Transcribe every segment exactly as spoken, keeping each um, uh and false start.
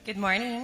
Good morning.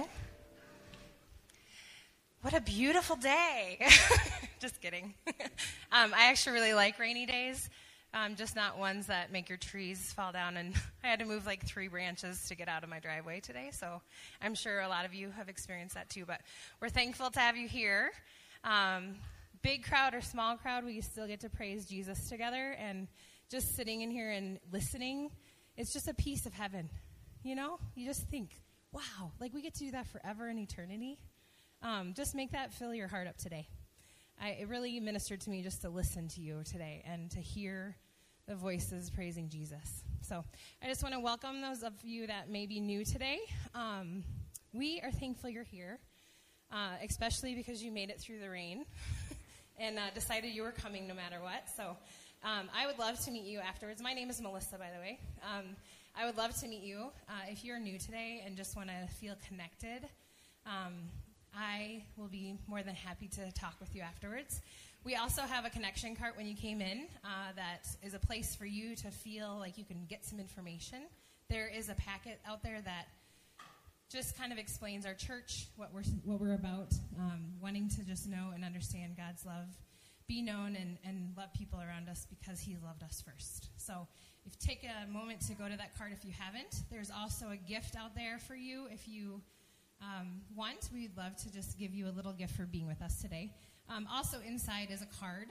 What a beautiful day. Just kidding. um, I actually really like rainy days, um, just not ones that make your trees fall down. And I had to move like three branches to get out of my driveway today, so I'm sure a lot of you have experienced that too. But we're thankful to have you here. Um, big crowd or small crowd, we still get to praise Jesus together. And just sitting in here and listening, it's just a piece of heaven. You know, you just think, wow, like we get to do that forever in eternity. Um, just make that fill your heart up today. I, it really ministered to me just to listen to you today and to hear the voices praising Jesus. So I just want to welcome those of you that may be new today. Um, we are thankful you're here, uh, especially because you made it through the rain and uh, decided you were coming no matter what. So um, I would love to meet you afterwards. My name is Melissa, by the way. Um, I would love to meet you. Uh, if you're new today and just want to feel connected, um, I will be more than happy to talk with you afterwards. We also have a connection cart when you came in uh, that is a place for you to feel like you can get some information. There is a packet out there that just kind of explains our church, what we're what we're about, um, wanting to just know and understand God's love, be known and, and love people around us because he loved us first. So if you take a moment to go to that card if you haven't. There's also a gift out there for you if you um, want. We'd love to just give you a little gift for being with us today. Um, also inside is a card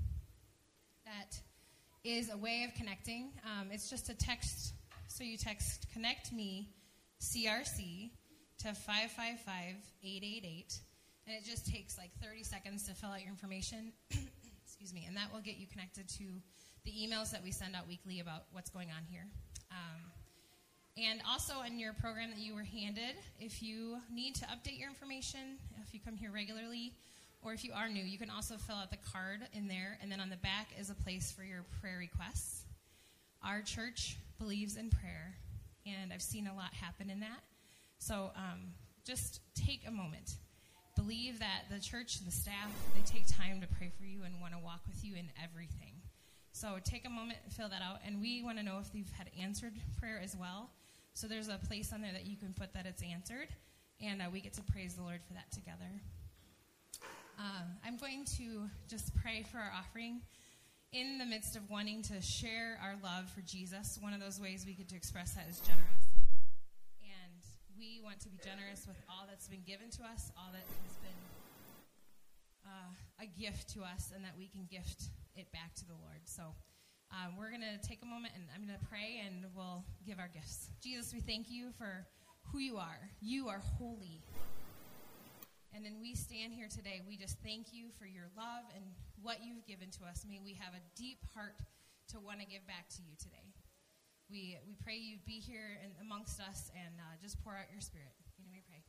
that is a way of connecting. Um, it's just a text. So you text Connect Me C R C to five five five, eight eight eight. And it just takes like thirty seconds to fill out your information. Excuse me. And that will get you connected to the emails that we send out weekly about what's going on here. Um, and also in your program that you were handed, if you need to update your information, if you come here regularly, or if you are new, you can also fill out the card in there. And then on the back is a place for your prayer requests. Our church believes in prayer, and I've seen a lot happen in that. So um, just take a moment. Believe that the church, the staff, they take time to pray for you and want to walk with you in everything. So take a moment and fill that out. And we want to know if you've had answered prayer as well. So there's a place on there that you can put that it's answered. And uh, we get to praise the Lord for that together. Uh, I'm going to just pray for our offering. In the midst of wanting to share our love for Jesus, one of those ways we get to express that is generosity. And we want to be generous with all that's been given to us, all that has been uh, a gift to us, and that we can gift it back to the Lord. So um, we're going to take a moment, and I'm going to pray, and we'll give our gifts. Jesus, we thank you for who you are. You are holy. And then we stand here today. We just thank you for your love and what you've given to us. May we have a deep heart to want to give back to you today. We we pray you be here in, amongst us and uh, just pour out your spirit. In your name we pray.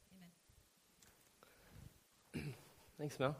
Amen. Thanks, Mel.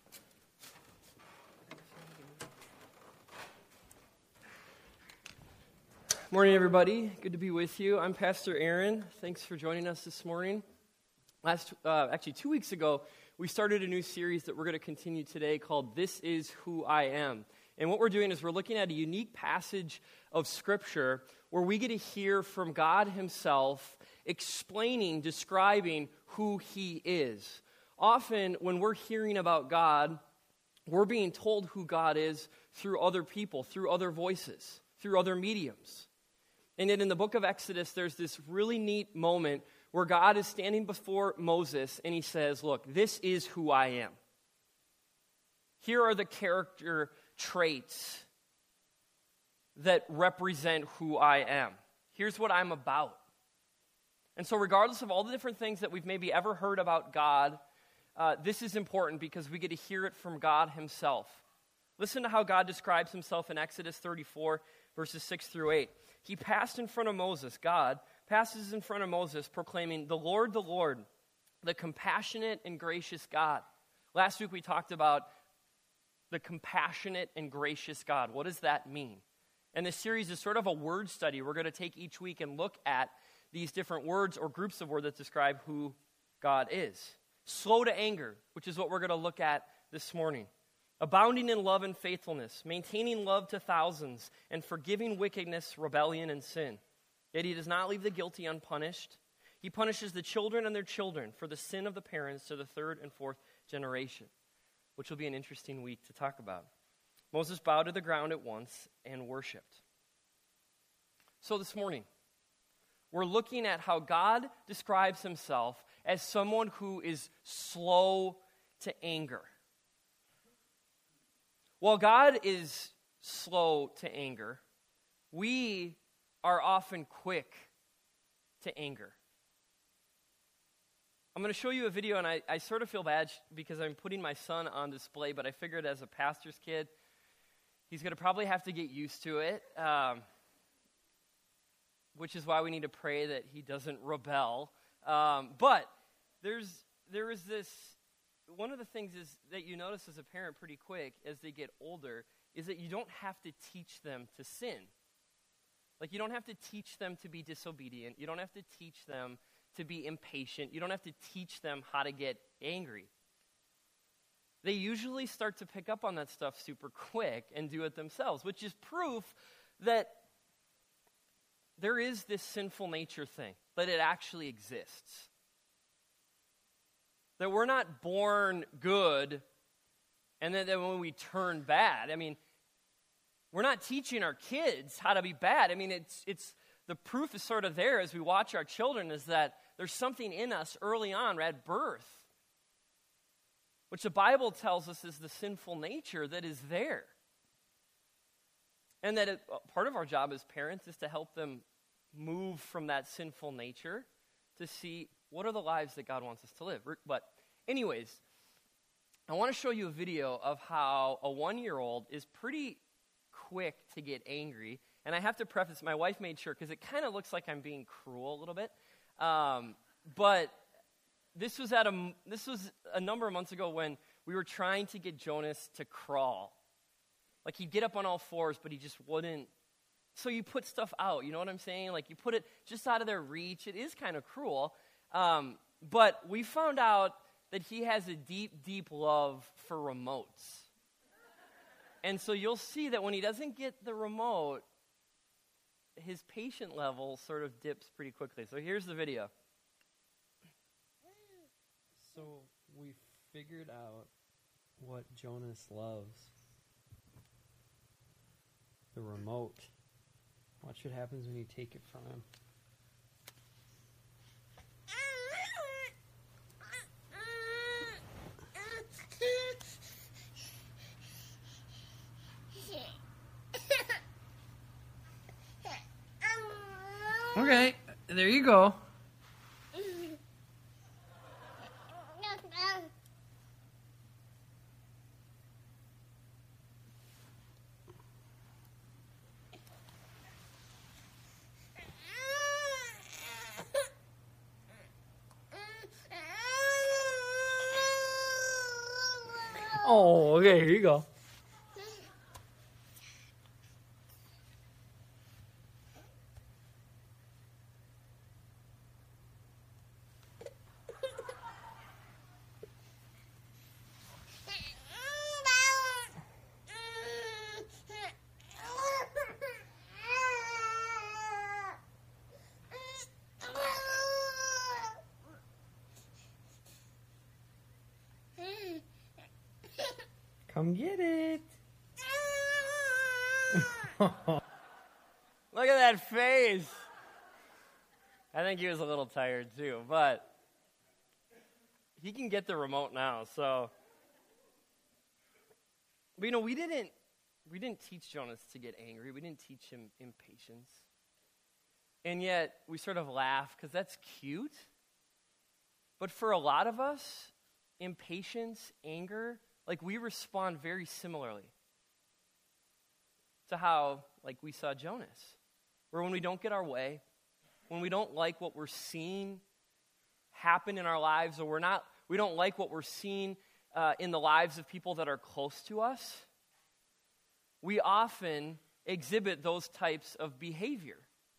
Morning, everybody. Good to be with you. I'm Pastor Aaron. Thanks for joining us this morning. Last, uh, actually, two weeks ago, we started a new series that we're going to continue today called This Is Who I Am. And what we're doing is we're looking at a unique passage of Scripture where we get to hear from God himself explaining, describing who he is. Often, when we're hearing about God, we're being told who God is through other people, through other voices, through other mediums. And then in the book of Exodus, there's this really neat moment where God is standing before Moses and he says, look, this is who I am. Here are the character traits that represent who I am. Here's what I'm about. And so regardless of all the different things that we've maybe ever heard about God, uh, this is important because we get to hear it from God himself. Listen to how God describes himself in Exodus thirty-four, verses six through eight. He passed in front of Moses, God passes in front of Moses, proclaiming, the Lord, the Lord, the compassionate and gracious God. Last week we talked about the compassionate and gracious God. What does that mean? And this series is sort of a word study. We're going to take each week and look at these different words or groups of words that describe who God is. Slow to anger, which is what we're going to look at this morning. Abounding in love and faithfulness, maintaining love to thousands, and forgiving wickedness, rebellion, and sin. Yet he does not leave the guilty unpunished. He punishes the children and their children for the sin of the parents to the third and fourth generation, which will be an interesting week to talk about. Moses bowed to the ground at once and worshiped. So this morning, we're looking at how God describes himself as someone who is slow to anger. While God is slow to anger, we are often quick to anger. I'm going to show you a video, and I, I sort of feel bad because I'm putting my son on display, but I figured as a pastor's kid, he's going to probably have to get used to it, um, which is why we need to pray that he doesn't rebel. Um, but there's there is this, one of the things is that you notice as a parent pretty quick as they get older is that you don't have to teach them to sin. Like, you don't have to teach them to be disobedient. You don't have to teach them to be impatient. You don't have to teach them how to get angry. They usually start to pick up on that stuff super quick and do it themselves, which is proof that there is this sinful nature thing, that it actually exists. That we're not born good and then, then when we turn bad, I mean, we're not teaching our kids how to be bad. I mean, it's it's the proof is sort of there as we watch our children is that there's something in us early on at birth, which the Bible tells us is the sinful nature that is there. And that it, part of our job as parents is to help them move from that sinful nature to see what are the lives that God wants us to live. But anyways, I want to show you a video of how a one-year-old is pretty quick to get angry. And I have to preface, my wife made sure, because it kind of looks like I'm being cruel a little bit. Um, but this was at a this was a number of months ago when we were trying to get Jonas to crawl. Like, he'd get up on all fours, but he just wouldn't. So you put stuff out, you know what I'm saying? Like, you put it just out of their reach. It is kind of cruel. Um, but we found out that he has a deep, deep love for remotes. And so you'll see that when he doesn't get the remote, his patient level sort of dips pretty quickly. So here's the video. So we figured out what Jonas loves. The remote. Watch what happens when you take it from him. Okay, there you go. Oh, okay, here you go. Come get it. Look at that face. I think he was a little tired too, but he can get the remote now. So, but, you know, we didn't we didn't teach Jonas to get angry. We didn't teach him impatience. And yet we sort of laugh because that's cute. But for a lot of us, impatience, anger, like, we respond very similarly to how, like, we saw Jonas. Where when we don't get our way, when we don't like what we're seeing happen in our lives, or we're not, we don't like what we're seeing uh, in the lives of people that are close to us, we often exhibit those types of behavior.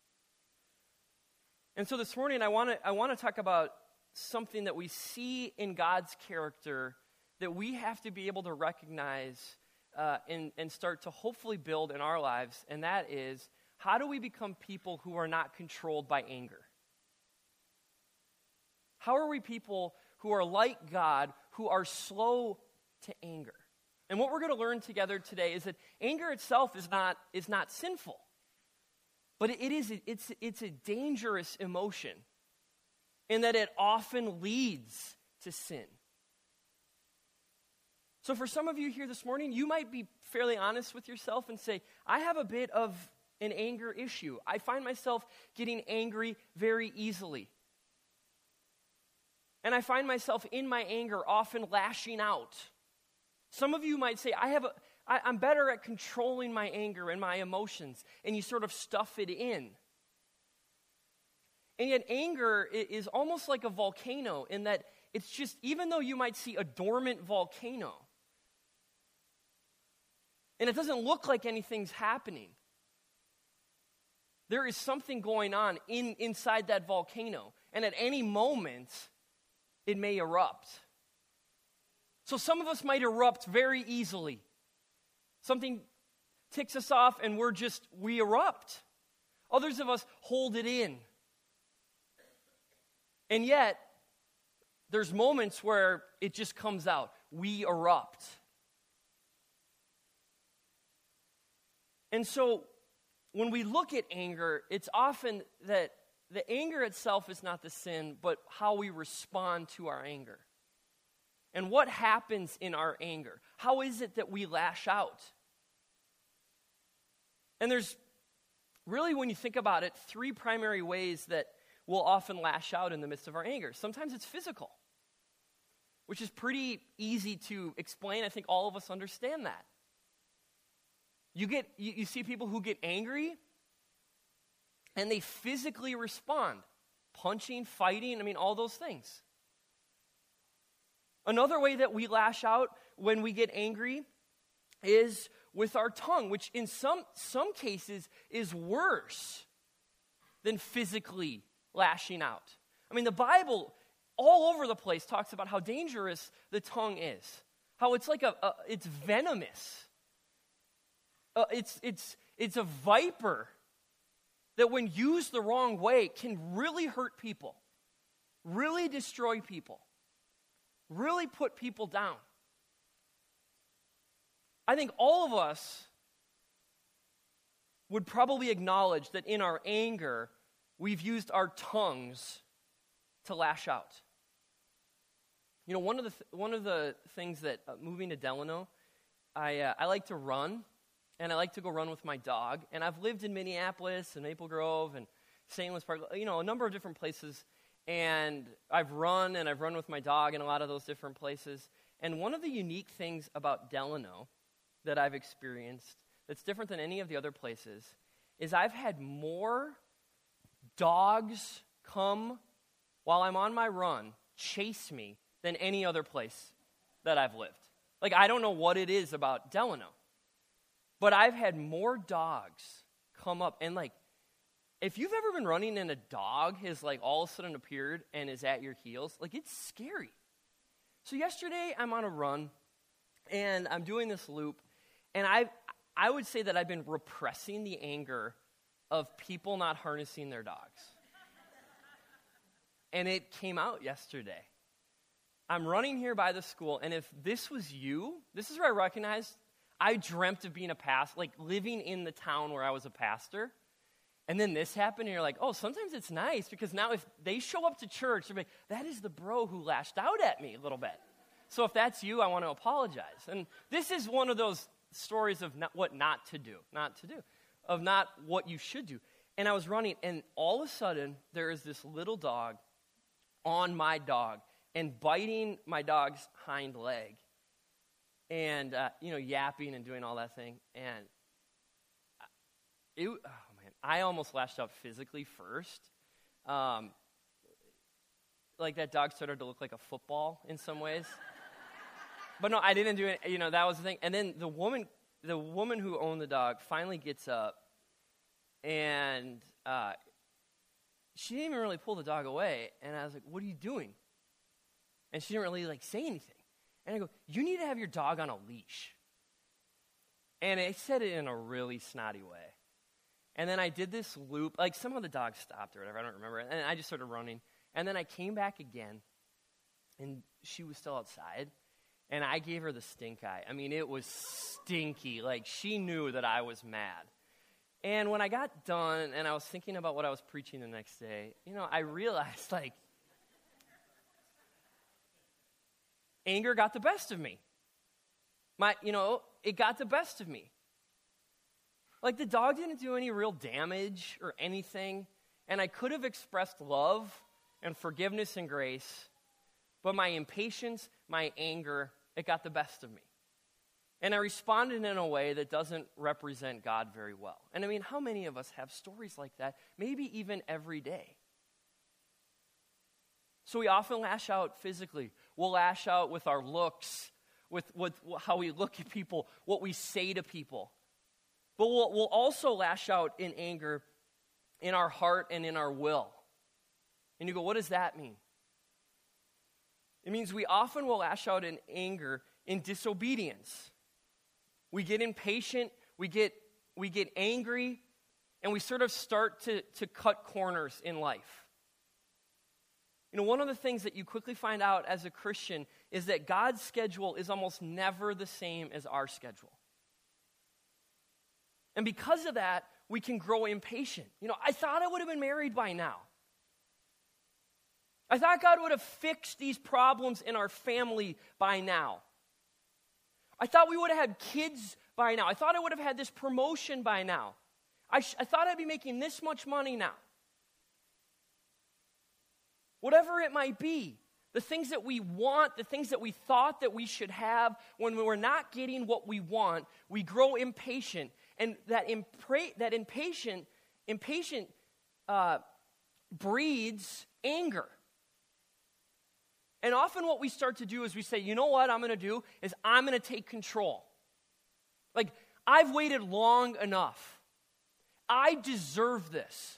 And so this morning, I want to I want to talk about something that we see in God's character that we have to be able to recognize uh, and, and start to hopefully build in our lives, and that is, how do we become people who are not controlled by anger? How are we people who are like God, who are slow to anger? And what we're going to learn together today is that anger itself is not, is not sinful. But it is, it's, it's a dangerous emotion in that it often leads to sin. So for some of you here this morning, you might be fairly honest with yourself and say, I have a bit of an anger issue. I find myself getting angry very easily. And I find myself in my anger often lashing out. Some of you might say, I have a, I, I'm better at controlling my anger and my emotions, and you sort of stuff it in. And yet anger is almost like a volcano in that it's just, even though you might see a dormant volcano, and it doesn't look like anything's happening, there is something going on in, inside that volcano. And at any moment, it may erupt. So some of us might erupt very easily. Something ticks us off and we're just, we erupt. Others of us hold it in. And yet, there's moments where it just comes out. We erupt. And so, when we look at anger, it's often that the anger itself is not the sin, but how we respond to our anger. And what happens in our anger? How is it that we lash out? And there's really, when you think about it, three primary ways that we'll often lash out in the midst of our anger. Sometimes it's physical, which is pretty easy to explain. I think all of us understand that. You get, you, you see people who get angry, and they physically respond. Punching, fighting, I mean, all those things. Another way that we lash out when we get angry is with our tongue, which in some, some cases is worse than physically lashing out. I mean, the Bible all over the place talks about how dangerous the tongue is. How it's like a, a it's venomous. Uh, it's, it's, it's a viper that when used the wrong way can really hurt people, really destroy people, really put people down. I think all of us would probably acknowledge that in our anger, we've used our tongues to lash out. You know, one of the th- one of the things that uh, moving to Delano, I uh, I like to run. And I like to go run with my dog. And I've lived in Minneapolis and Maple Grove and Saint Louis Park, you know, a number of different places. And I've run and I've run with my dog in a lot of those different places. And one of the unique things about Delano that I've experienced that's different than any of the other places is I've had more dogs come while I'm on my run, chase me, than any other place that I've lived. Like, I don't know what it is about Delano. But I've had more dogs come up, and like, if you've ever been running and a dog has like all of a sudden appeared and is at your heels, like it's scary. So yesterday I'm on a run, and I'm doing this loop, and I I would say that I've been repressing the anger of people not harnessing their dogs. And it came out yesterday. I'm running here by the school, and if this was you, this is where I recognized I dreamt of being a pastor, like living in the town where I was a pastor. And then this happened, and you're like, oh, sometimes it's nice because now if they show up to church, they're like, that is the bro who lashed out at me a little bit. So if that's you, I want to apologize. And this is one of those stories of not, what not to do, not to do, of not what you should do. And I was running, and all of a sudden, there is this little dog on my dog and biting my dog's hind leg. And, uh, you know, yapping and doing all that thing. And it, oh, man, I almost lashed out physically first. Um, like that dog started to look like a football in some ways. But no, I didn't do it. You know, that was the thing. And then the woman, the woman who owned the dog finally gets up. And uh, she didn't even really pull the dog away. And I was like, what are you doing? And she didn't really, like, say anything. And I go, you need to have your dog on a leash. And I said it in a really snotty way. And then I did this loop. Like, somehow the dog stopped or whatever. I don't remember. And I just started running. And then I came back again, and she was still outside, and I gave her the stink eye. I mean, it was stinky. Like, she knew that I was mad. And when I got done and I was thinking about what I was preaching the next day, you know, I realized, like, anger got the best of me. My, you know, it got the best of me. Like, the dog didn't do any real damage or anything, and I could have expressed love and forgiveness and grace, but my impatience, my anger, it got the best of me. And I responded in a way that doesn't represent God very well. And I mean, how many of us have stories like that, maybe even every day? So we often lash out physically. We'll lash out with our looks, with, with how we look at people, what we say to people. But we'll, we'll also lash out in anger in our heart and in our will. And you go, what does that mean? It means we often will lash out in anger in disobedience. We get impatient, we get we get angry, and we sort of start to, to cut corners in life. You know, one of the things that you quickly find out as a Christian is that God's schedule is almost never the same as our schedule. And because of that, we can grow impatient. You know, I thought I would have been married by now. I thought God would have fixed these problems in our family by now. I thought we would have had kids by now. I thought I would have had this promotion by now. I, sh- I thought I'd be making this much money now. Whatever it might be, the things that we want, the things that we thought that we should have, when we're not getting what we want, we grow impatient. And that, impra- that impatient, impatient uh, breeds anger. And often what we start to do is we say, you know what I'm going to do is I'm going to take control. Like, I've waited long enough. I deserve this.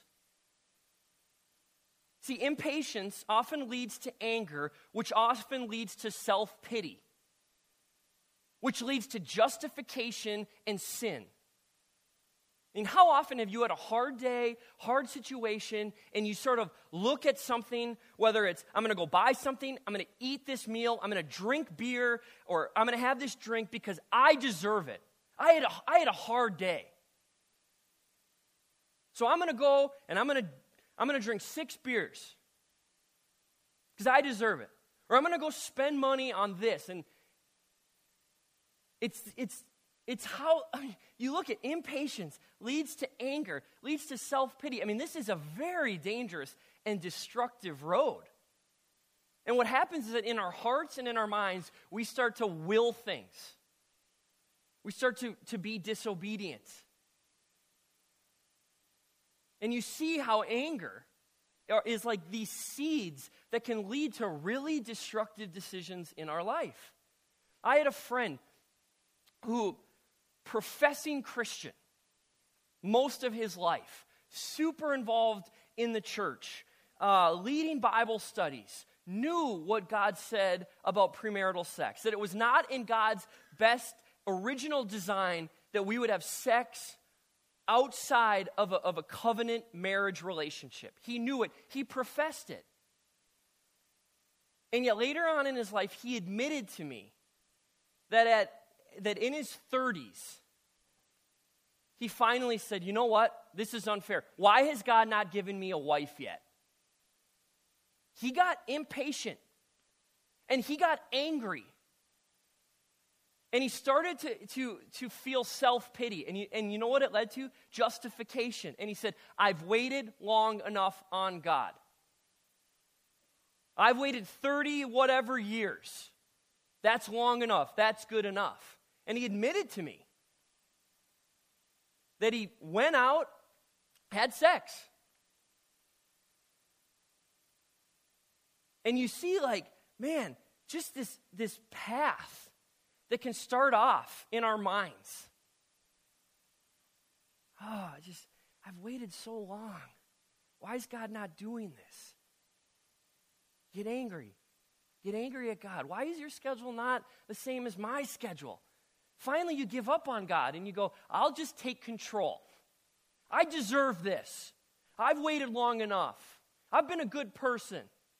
See, impatience often leads to anger, which often leads to self-pity, which leads to justification and sin. I mean, how often have you had a hard day, hard situation, and you sort of look at something, whether it's, I'm going to go buy something, I'm going to eat this meal, I'm going to drink beer, or I'm going to have this drink because I deserve it. I had a, I had a hard day. So I'm going to go and I'm going to I'm going to drink six beers because I deserve it. Or I'm going to go spend money on this. And it's it's It's how, I mean, you look at impatience, leads to anger, leads to self-pity. I mean, this is a very dangerous and destructive road. And what happens is that in our hearts and in our minds, we start to will things. We start to, to be disobedient. And you see how anger is like these seeds that can lead to really destructive decisions in our life. I had a friend who, professing Christian most of his life, super involved in the church, uh, leading Bible studies, knew what God said about premarital sex, that it was not in God's best original design that we would have sex outside of a, of a covenant marriage relationship. He knew it. He professed it. And yet later on in his life, he admitted to me that at that in his thirties, he finally said, you know what? This is unfair. Why has God not given me a wife yet? He got impatient. And he got angry. And he started to, to, to feel self-pity. And you, and you know what it led to? Justification. And he said, I've waited long enough on God. I've waited thirty whatever years. That's long enough. That's good enough. And he admitted to me that he went out, had sex. And you see, like, man, just this, this path that can start off in our minds. Oh, I just, I've waited so long. Why is God not doing this? Get angry. Get angry at God. Why is your schedule not the same as my schedule? Finally, you give up on God and you go, I'll just take control. I deserve this. I've waited long enough. I've been a good person.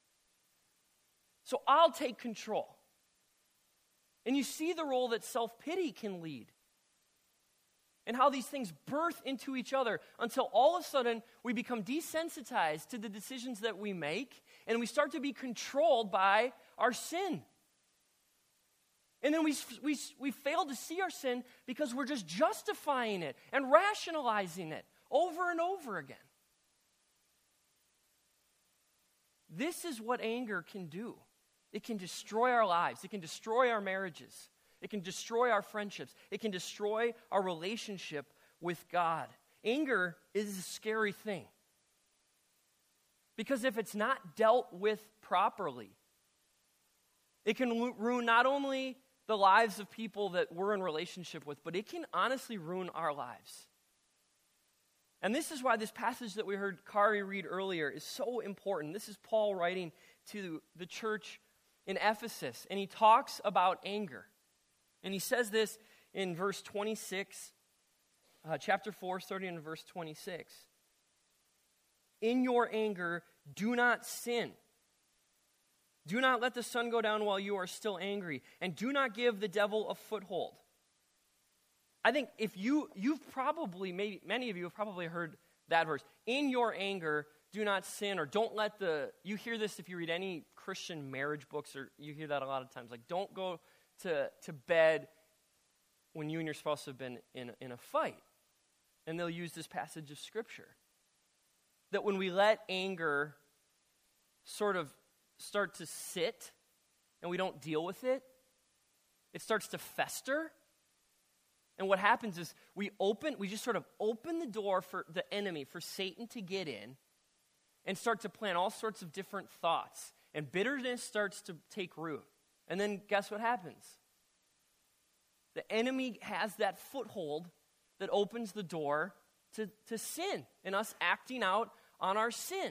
So I'll take control. And you see the role that self-pity can lead. And how these things birth into each other until all of a sudden we become desensitized to the decisions that we make, and we start to be controlled by our sin. And then we, we, we fail to see our sin because we're just justifying it and rationalizing it over and over again. This is what anger can do. It can destroy our lives. It can destroy our marriages. It can destroy our friendships. It can destroy our relationship with God. Anger is a scary thing. Because if it's not dealt with properly, it can ruin not only the lives of people that we're in relationship with, but it can honestly ruin our lives. And this is why this passage that we heard Kari read earlier is so important. This is Paul writing to the church in Ephesus, and he talks about anger. And he says this in verse twenty-six, uh, chapter four, starting in verse twenty-six. In your anger, do not sin. Do not let the sun go down while you are still angry, and do not give the devil a foothold. I think if you, you've probably, maybe many of you have probably heard that verse. In your anger, do not sin, or don't let the, you hear this if you read any Christian marriage books, or you hear that a lot of times, like don't go to, to bed when you and your spouse have been in, in a fight. And they'll use this passage of Scripture. That when we let anger sort of start to sit and we don't deal with it, it starts to fester. And what happens is we open, we just sort of open the door for the enemy, for Satan to get in and start to plant all sorts of different thoughts. And bitterness starts to take root. And then guess what happens? The enemy has that foothold that opens the door to, to sin and us acting out on our sin.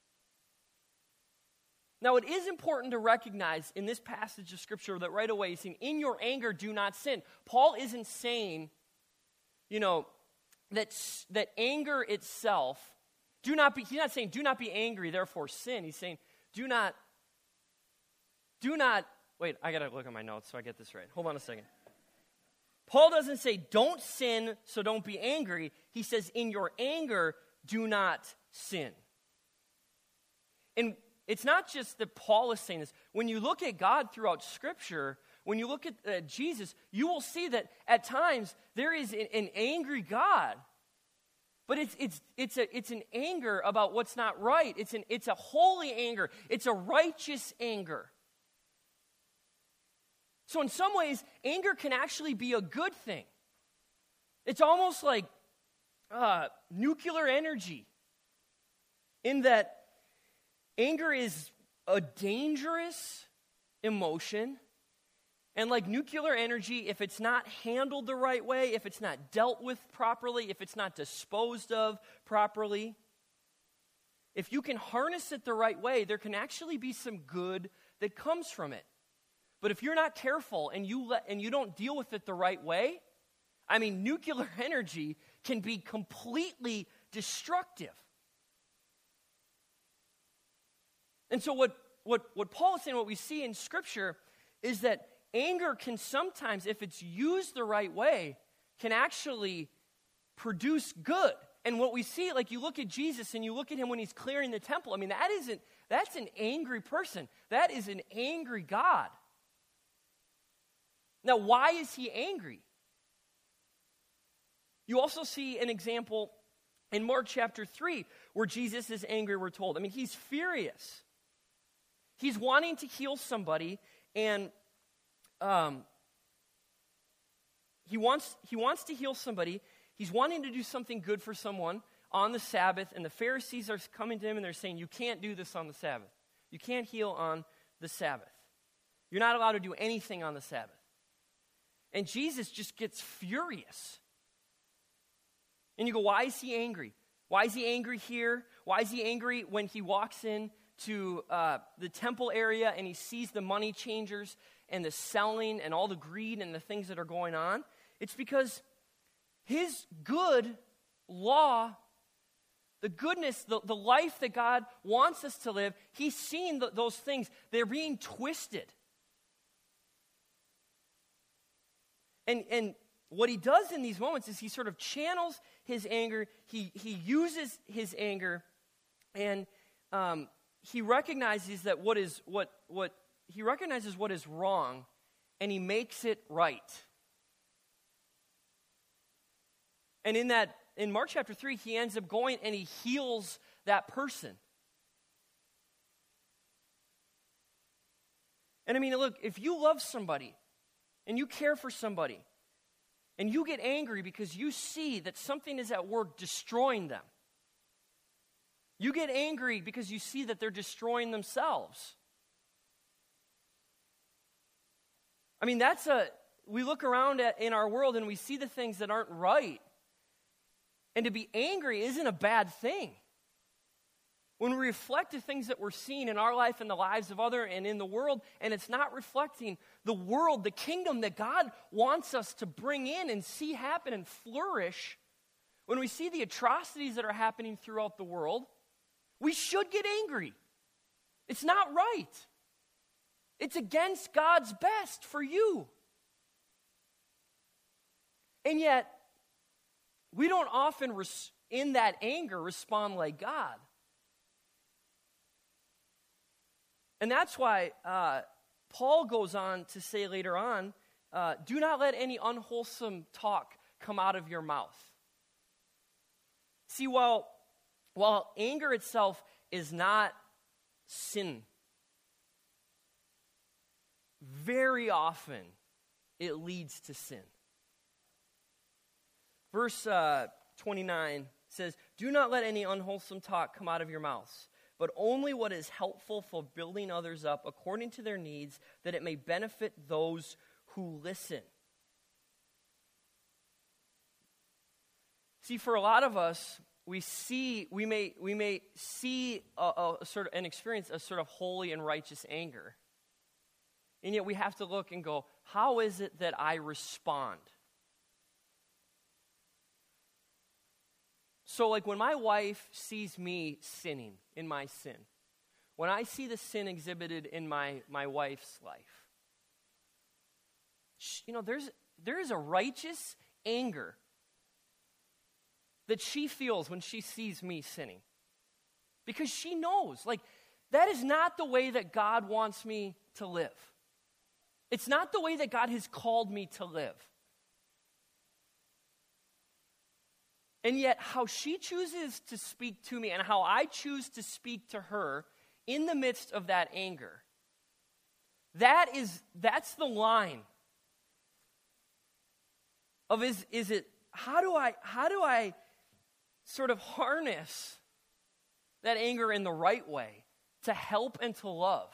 Now, it is important to recognize in this passage of Scripture that right away he's saying, in your anger, do not sin. Paul isn't saying, you know, that, that anger itself, do not be, he's not saying, do not be angry, therefore sin. He's saying, do not, do not, wait, I got to look at my notes so I get this right. Hold on a second. Paul doesn't say, don't sin, so don't be angry. He says, in your anger, do not sin. And it's not just that Paul is saying this. When you look at God throughout Scripture, when you look at uh, Jesus, you will see that at times there is an, an angry God. But it's it's it's a it's an anger about what's not right. It's an it's a holy anger. It's a righteous anger. So in some ways, anger can actually be a good thing. It's almost like uh, nuclear energy, in that anger is a dangerous emotion, and like nuclear energy, if it's not handled the right way, if it's not dealt with properly, if it's not disposed of properly, if you can harness it the right way, there can actually be some good that comes from it. But if you're not careful and you let, and you don't deal with it the right way, I mean, nuclear energy can be completely destructive. And so what, what, what Paul is saying, what we see in Scripture, is that anger can sometimes, if it's used the right way, can actually produce good. And what we see, like you look at Jesus and you look at him when he's clearing the temple, I mean, that isn't, that's an angry person. That is an angry God. Now, why is he angry? You also see an example in Mark chapter three where Jesus is angry, we're told. I mean, he's furious. He's wanting to heal somebody, and um, he wants he wants to heal somebody. He's wanting to do something good for someone on the Sabbath, and the Pharisees are coming to him and they're saying, you can't do this on the Sabbath. You can't heal on the Sabbath. You're not allowed to do anything on the Sabbath. And Jesus just gets furious. And you go, why is he angry? Why is he angry here? Why is he angry when he walks in to uh, the temple area and he sees the money changers and the selling and all the greed and the things that are going on? It's because his good law the goodness, the, the life that God wants us to live, he's seeing the, those things. They're being twisted. And, and what he does in these moments is he sort of channels his anger. He, he uses his anger, and um, he recognizes that what is what what he recognizes what is wrong, and he makes it right. And in that, in Mark chapter three, he ends up going and he heals that person. And I mean, look, if you love somebody and you care for somebody and you get angry because you see that something is at work destroying them, you get angry because you see that they're destroying themselves. I mean, that's a, we look around at, in our world and we see the things that aren't right. And to be angry isn't a bad thing. When we reflect the things that we're seeing in our life and the lives of others and in the world, and it's not reflecting the world, the kingdom that God wants us to bring in and see happen and flourish, when we see the atrocities that are happening throughout the world, we should get angry. It's not right. It's against God's best for you. And yet, we don't often, res- in that anger, respond like God. And that's why uh, Paul goes on to say later on, uh, do not let any unwholesome talk come out of your mouth. See, while, while anger itself is not sin, very often it leads to sin. Verse uh, twenty-nine says, do not let any unwholesome talk come out of your mouths, but only what is helpful for building others up according to their needs, that it may benefit those who listen. See, for a lot of us, we see, we may, we may see a, a sort of and experience a sort of holy and righteous anger. And yet we have to look and go, how is it that I respond? So like when my wife sees me sinning in my sin, when I see the sin exhibited in my, my wife's life, she, you know, there's there is a righteous anger that she feels when she sees me sinning. Because she knows, like, that is not the way that God wants me to live. It's not the way that God has called me to live. And yet, how she chooses to speak to me and how I choose to speak to her in the midst of that anger, that is, that's the line of is, is it, how do I, how do I sort of harness that anger in the right way to help and to love?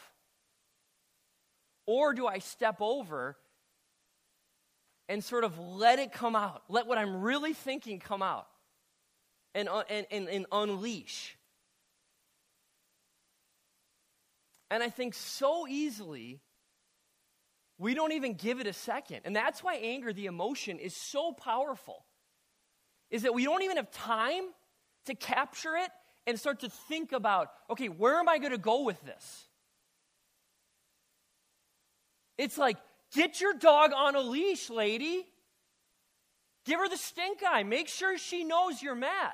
Or do I step over and sort of let it come out, let what I'm really thinking come out? And, uh, and, and, and unleash. And I think so easily, we don't even give it a second. And that's why anger, the emotion, is so powerful. Is that we don't even have time to capture it and start to think about, okay, where am I going to go with this? It's like, get your dog on a leash, lady. Give her the stink eye. Make sure she knows you're mad.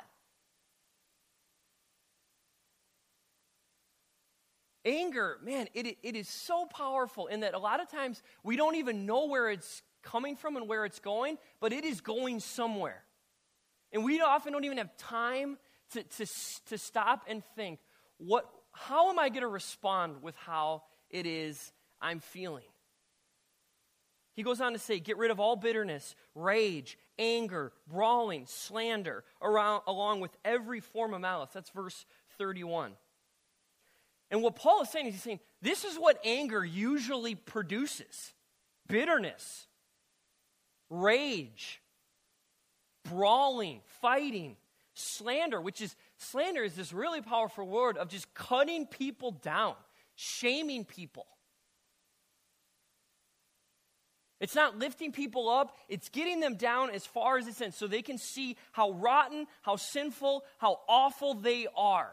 Anger, man, it, it is so powerful in that a lot of times we don't even know where it's coming from and where it's going, but it is going somewhere. And we often don't even have time to, to, to stop and think, what, how am I going to respond with how it is I'm feeling? He goes on to say, get rid of all bitterness, rage, anger, brawling, slander, around, along with every form of malice. That's verse thirty-one. And what Paul is saying is he's saying, this is what anger usually produces. Bitterness, rage, brawling, fighting, slander, which is, slander is this really powerful word of just cutting people down, shaming people. It's not lifting people up. It's getting them down as far as it's in so they can see how rotten, how sinful, how awful they are.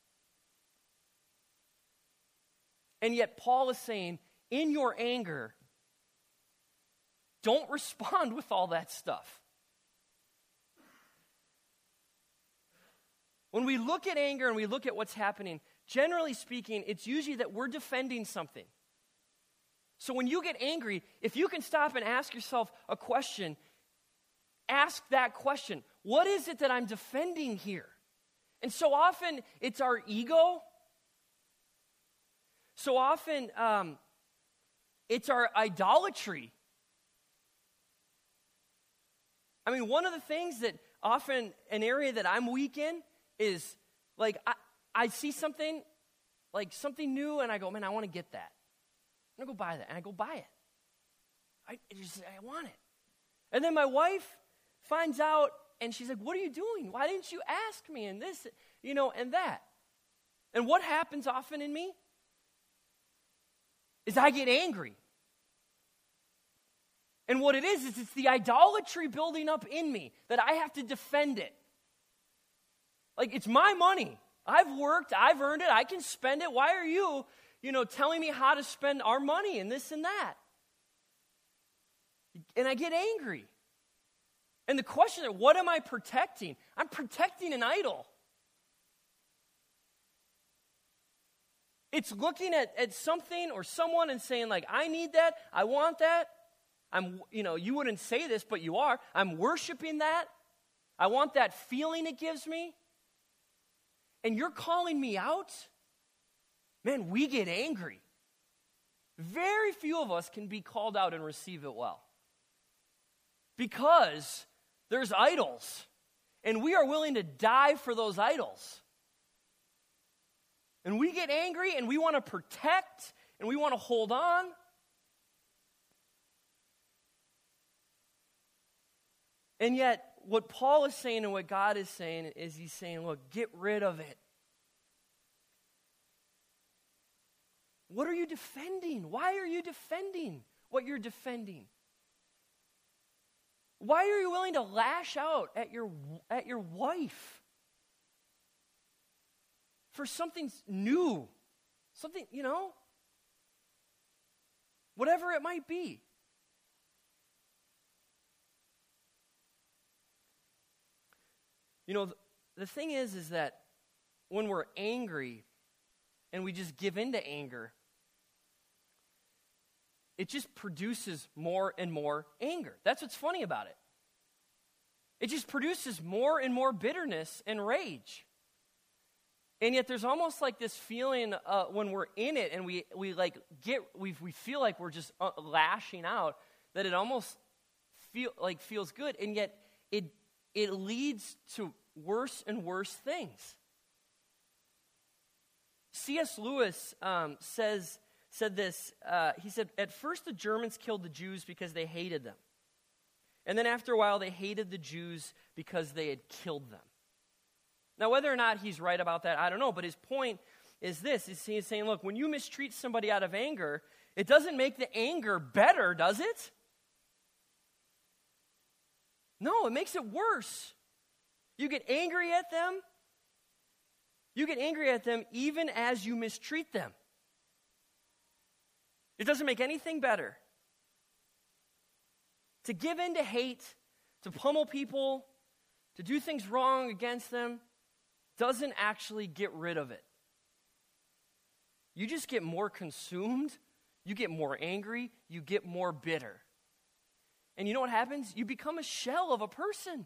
And yet Paul is saying, in your anger, don't respond with all that stuff. When we look at anger and we look at what's happening, generally speaking, it's usually that we're defending something. So when you get angry, if you can stop and ask yourself a question, ask that question. What is it that I'm defending here? And so often, it's our ego. So often, um, it's our idolatry. I mean, one of the things that often, an area that I'm weak in is, like, I, I see something, like something new, and I go, man, I want to get that. I'm going to go buy that. And I go buy it. I it just, I want it. And then my wife finds out, and she's like, what are you doing? Why didn't you ask me? And this, you know, and that. And what happens often in me is I get angry. And what it is, is it's the idolatry building up in me that I have to defend it. Like, it's my money. I've worked, I've earned it, I can spend it. Why are you, you know, telling me how to spend our money and this and that? And I get angry. And the question is, what am I protecting? I'm protecting an idol. It's looking at, at something or someone and saying, like, I need that, I want that. I'm, you know, you wouldn't say this, but you are. I'm worshiping that. I want that feeling it gives me. And you're calling me out? Man, we get angry. Very few of us can be called out and receive it well. Because there's idols. And we are willing to die for those idols. And we get angry and we want to protect and we want to hold on. And yet, what Paul is saying and what God is saying is he's saying, look, get rid of it. What are you defending? Why are you defending what you're defending? Why are you willing to lash out at your, at your wife for something new? Something, you know? Whatever it might be. You know, the thing is, is that when we're angry and we just give in to anger, it just produces more and more anger. That's what's funny about it. It just produces more and more bitterness and rage. And yet there's almost like this feeling uh, when we're in it and we, we like get, we we feel like we're just uh, lashing out, that it almost feel like feels good. And yet it it leads to worse and worse things. C S Lewis um, says said this. Uh, he said, at first the Germans killed the Jews because they hated them. And then after a while they hated the Jews because they had killed them. Now, whether or not he's right about that, I don't know. But his point is this. He's saying, look, when you mistreat somebody out of anger, it doesn't make the anger better, does it? No, it makes it worse. You get angry at them. You get angry at them even as you mistreat them. It doesn't make anything better. To give in to hate, to pummel people, to do things wrong against them, doesn't actually get rid of it. You just get more consumed, you get more angry, you get more bitter. And you know what happens? You become a shell of a person.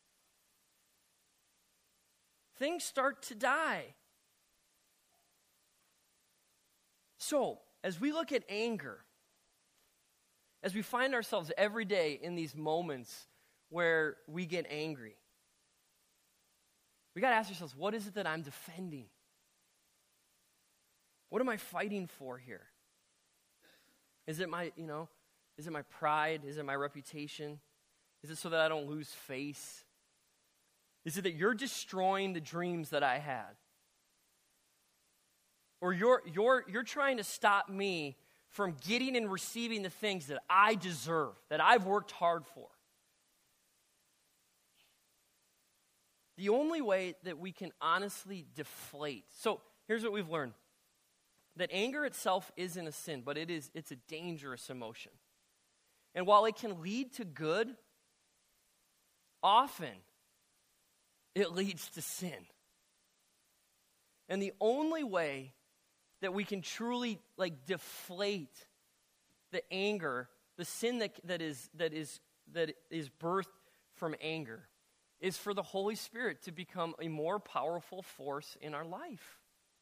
Things start to die. So, as we look at anger, as we find ourselves every day in these moments where we get angry, we got to ask ourselves, what is it that I'm defending? What am I fighting for here? Is it my, you know, is it my pride? Is it my reputation? Is it so that I don't lose face? Is it that you're destroying the dreams that I had? Or you're you're you're trying to stop me from getting and receiving the things that I deserve, that I've worked hard for. The only way that we can honestly deflate. So here's what we've learned. That anger itself isn't a sin, but it is, it's a dangerous emotion. And while it can lead to good, often it leads to sin. And the only way that we can truly like deflate the anger, the sin that, that is that is that is birthed from anger, is for the Holy Spirit to become a more powerful force in our life.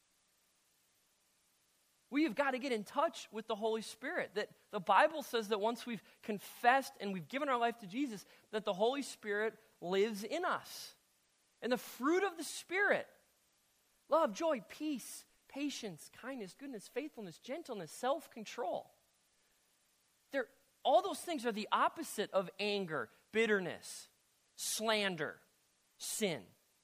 We have got to get in touch with the Holy Spirit. That the Bible says that once we've confessed and we've given our life to Jesus, that the Holy Spirit lives in us. And the fruit of the Spirit, love, joy, peace, patience, kindness, goodness, faithfulness, gentleness, self-control. They're, all those things are the opposite of anger, bitterness, slander, sin.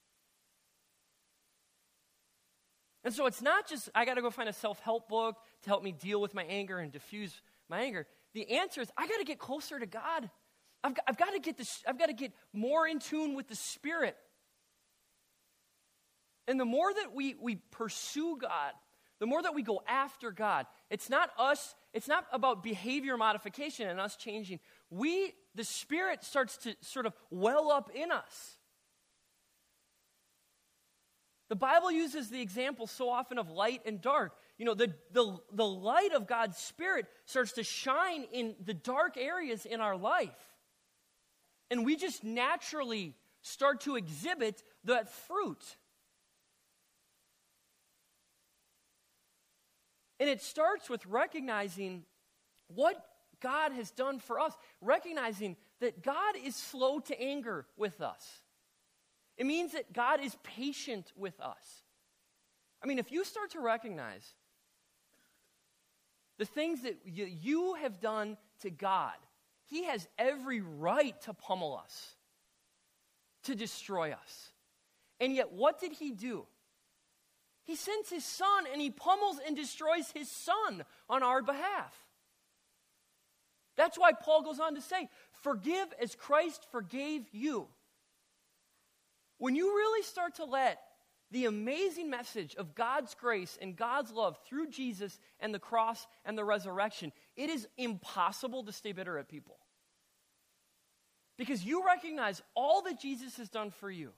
And so it's not just, I got to go find a self-help book to help me deal with my anger and diffuse my anger. The answer is, I got to get closer to God. I've got, I've got to get this, I've got to get more in tune with the Spirit. And the more that we, we pursue God, the more that we go after God, it's not us, it's not about behavior modification and us changing. We, the Spirit starts to sort of well up in us. The Bible uses the example so often of light and dark. You know, the, the, the light of God's Spirit starts to shine in the dark areas in our life. And we just naturally start to exhibit that fruit. And it starts with recognizing what God has done for us, recognizing that God is slow to anger with us. It means that God is patient with us. I mean, if you start to recognize the things that you, you have done to God, He has every right to pummel us, to destroy us. And yet, what did He do? He sends His Son, and He pummels and destroys His Son on our behalf. That's why Paul goes on to say, forgive as Christ forgave you. When you really start to let the amazing message of God's grace and God's love through Jesus and the cross and the resurrection, it is impossible to stay bitter at people. Because you recognize all that Jesus has done for you.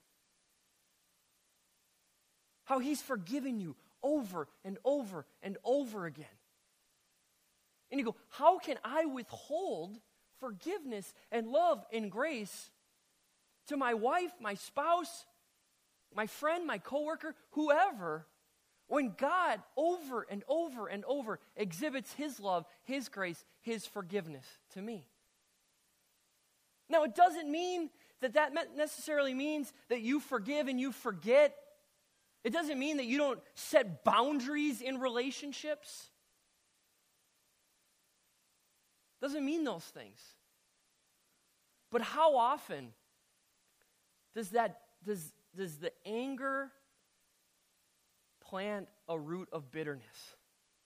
How He's forgiven you over and over and over again. And you go, how can I withhold forgiveness and love and grace to my wife, my spouse, my friend, my coworker, whoever, when God over and over and over exhibits His love, His grace, His forgiveness to me? Now, it doesn't mean that that necessarily means that you forgive and you forget. It doesn't mean that you don't set boundaries in relationships. It doesn't mean those things. But how often does that does does the anger plant a root of bitterness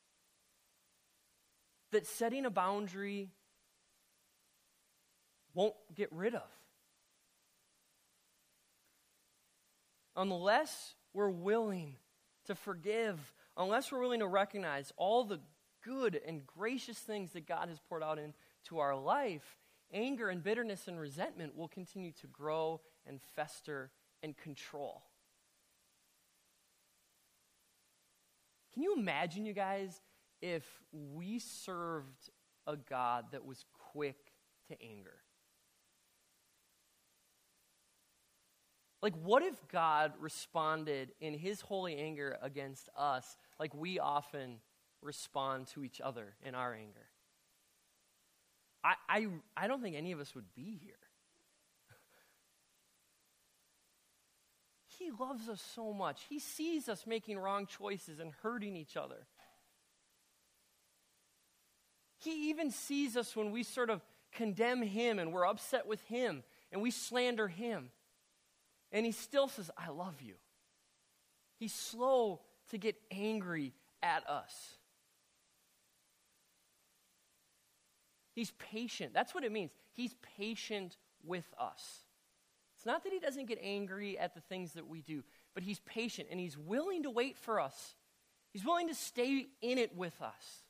that setting a boundary won't get rid of? Unless we're willing to forgive, unless we're willing to recognize all the good and gracious things that God has poured out into our life, anger and bitterness and resentment will continue to grow and fester and control. Can you imagine, you guys, if we served a God that was quick to anger? Like, what if God responded in His holy anger against us like we often respond to each other in our anger? I, I, I don't think any of us would be here. He loves us so much. He sees us making wrong choices and hurting each other. He even sees us when we sort of condemn Him and we're upset with Him and we slander Him. And He still says, I love you. He's slow to get angry at us. He's patient. That's what it means. He's patient with us. It's not that he doesn't get angry at the things that we do, but he's patient and he's willing to wait for us. He's willing to stay in it with us.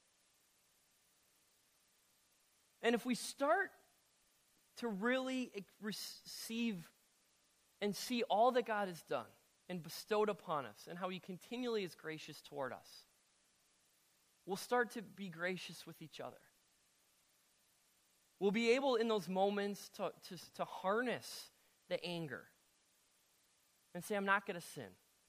And if we start to really receive and see all that God has done and bestowed upon us and how he continually is gracious toward us, we'll start to be gracious with each other. We'll be able in those moments to, to, to harness the anger and say, I'm not going to sin.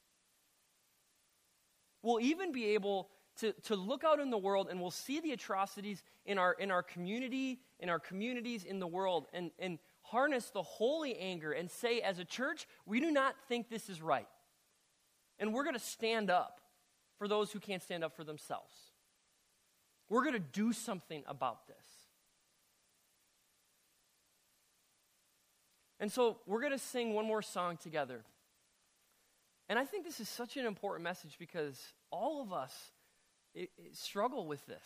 We'll even be able to, to look out in the world and we'll see the atrocities in our in our community, in our communities, in the world, and, and harness the holy anger and say, as a church, we do not think this is right. And we're going to stand up for those who can't stand up for themselves. We're going to do something about this. And so we're going to sing one more song together. And I think this is such an important message because all of us it, it struggle with this.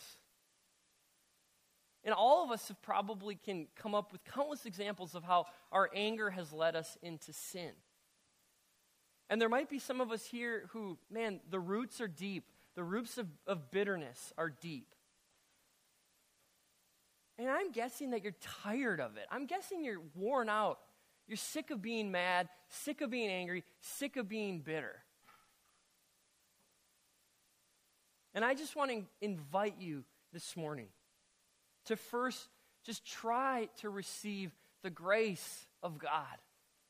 And all of us have probably can come up with countless examples of how our anger has led us into sin. And there might be some of us here who, man, the roots are deep. The roots of, of bitterness are deep. And I'm guessing that you're tired of it. I'm guessing you're worn out. You're sick of being mad, sick of being angry, sick of being bitter. And I just want to invite you this morning to first just try to receive the grace of God.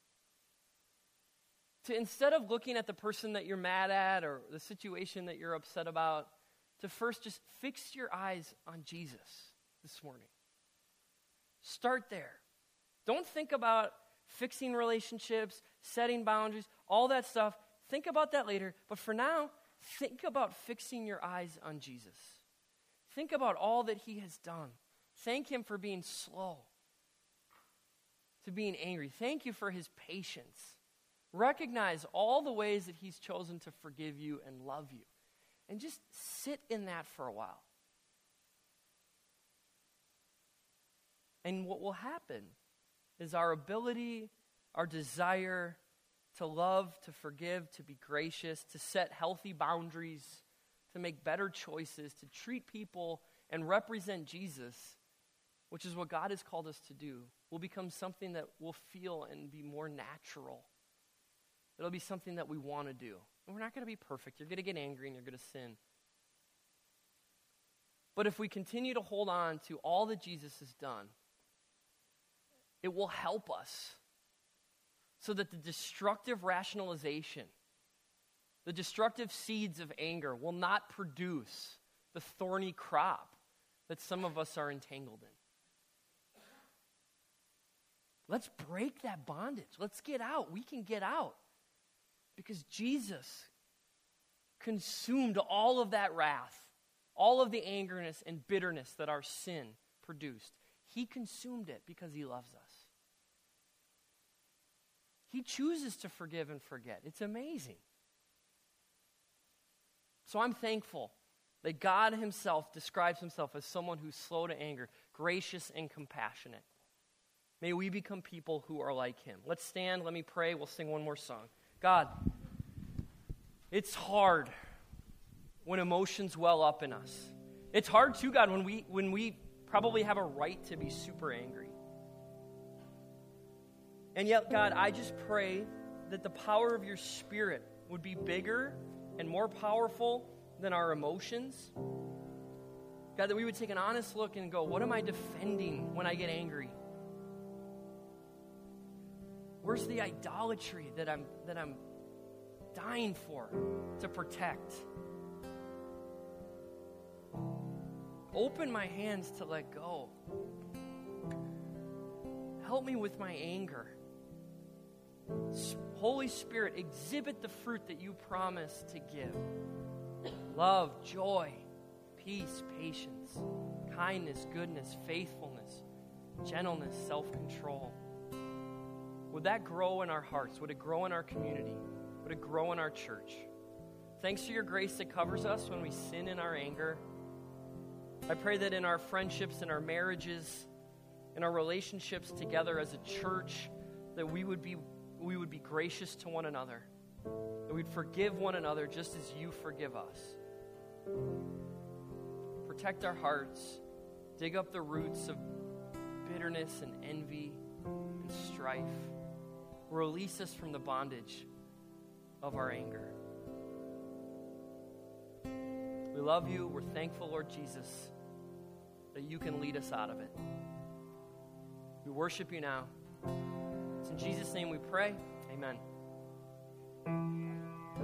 To instead of looking at the person that you're mad at or the situation that you're upset about, to first just fix your eyes on Jesus this morning. Start there. Don't think about fixing relationships, setting boundaries, all that stuff. Think about that later. But for now, think about fixing your eyes on Jesus. Think about all that he has done. Thank him for being slow to being angry. Thank you for his patience. Recognize all the ways that he's chosen to forgive you and love you. And just sit in that for a while. And what will happen is our ability, our desire to love, to forgive, to be gracious, to set healthy boundaries, to make better choices, to treat people and represent Jesus, which is what God has called us to do, will become something that will feel and be more natural. It'll be something that we want to do. And we're not going to be perfect. You're going to get angry and you're going to sin. But if we continue to hold on to all that Jesus has done, it will help us so that the destructive rationalization, the destructive seeds of anger will not produce the thorny crop that some of us are entangled in. Let's break that bondage. Let's get out. We can get out because Jesus consumed all of that wrath, all of the angerness and bitterness that our sin produced. He consumed it because he loves us. He chooses to forgive and forget. It's amazing. So I'm thankful that God himself describes himself as someone who's slow to anger, gracious and compassionate. May we become people who are like him. Let's stand. Let me pray. We'll sing one more song. God, it's hard when emotions well up in us. It's hard too, God, when we when we probably have a right to be super angry. And yet, God, I just pray that the power of your Spirit would be bigger and more powerful than our emotions. God, that we would take an honest look and go, what am I defending when I get angry? Where's the idolatry that I'm that I'm dying for to protect? Open my hands to let go. Help me with my anger. Holy Spirit, exhibit the fruit that you promise to give. Love, joy, peace, patience, kindness, goodness, faithfulness, gentleness, self-control. Would that grow in our hearts? Would it grow in our community? Would it grow in our church? Thanks for your grace that covers us when we sin in our anger. I pray that in our friendships, in our marriages, in our relationships together as a church, that we would be we would be gracious to one another, that we'd forgive one another just as you forgive us. Protect our hearts, dig up the roots of bitterness and envy and strife. Release us from the bondage of our anger. We love you. We're thankful, Lord Jesus, that you can lead us out of it. We worship you now. It's in Jesus' name we pray. Amen.